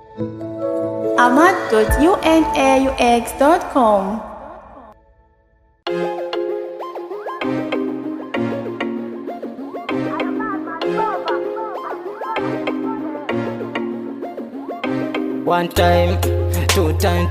Ahmad.unaux.com. One time, two time.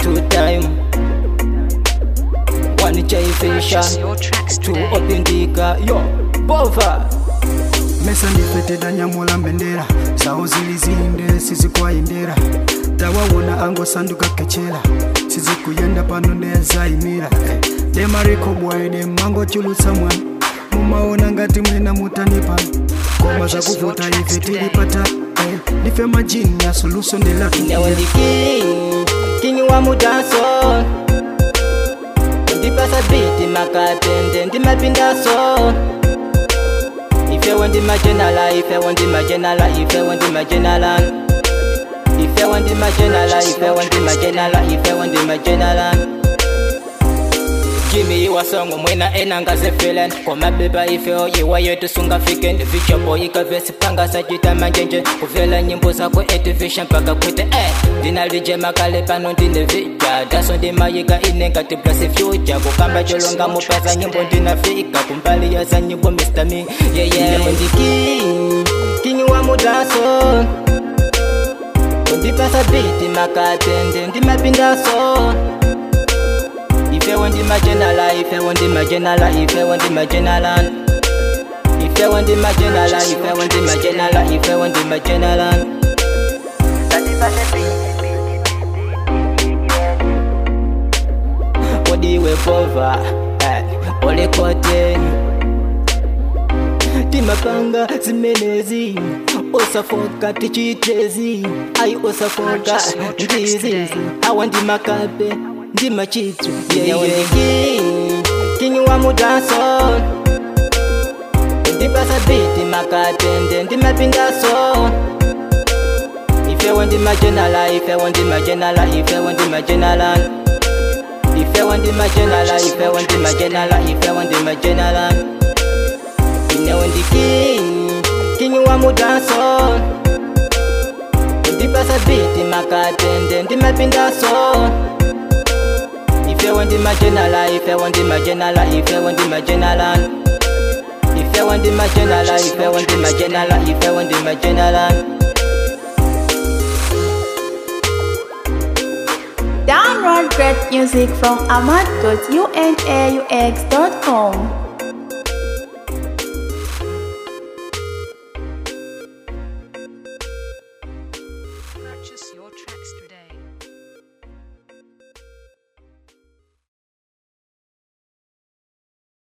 One J-Fisher, two Opindika, yo, Bova. Mesa ndifeteda nyamula mbendera Sao zilizinde sizikuwaindera Tawawona ango sanduka kechela Sizikuyenda pano neza imira Demariko bwaide mango chulu samwan Mumaona ngati mwena mutanipa Koma za kuvuta hivi tilipata Nife majini ya solution de la Newe ndi king wa mudanso Ndipasa biti makatende ndi mapindaso Ife wendi majenala, ife wendi majenala, ife wendi majenala. Ife wendi majenala, ife wendi majenala, ife wendi majenala. Jimmy iwa songo mwena enangaze feeling Koma beba ife o iwa yetu sunga fiken Future boy ikavesi panga sajita manjenje Kuvela nyimbo zako edivision paka kwite Dina lije makale pano ndine vija Daso ndima yiga inenga tiplasi future Kukamba jolonga mupaza nyimbo ndina fika Kumbali ya za nyimbo Mr. Me Yeah yeah Ndi king wa mudaso Ndipasa biti makatende Ndi mapindaso Ife wendi majenala, ife wendi majenala, ife wendi majenala. Ife wendi majenala, ife wendi majenala, ife wendi majenala. Odi we bova, ole kote. Timapanga zimenezi, osafoka tichitezi. Ai osafoka ndizizi, awandi makabe. Ndi machitu, yeah king wa mudanso Ndipasa biti makatende, ndi mapindaso Ife wendi majenala, ife wendi majenala, ife wendi majenala. Ife wendi majenala, ife wendi majenala, ife wendi majenala. Ine wendi king wa mudanso Ndipasa biti makatende, ndi mapindaso Ife wendi majenala, ife wendi majenala, ife wendi majenala. Ife wendi majenala, ife wendi majenala, ife wendi majenala. Download great music from Ahmad.unaux.com.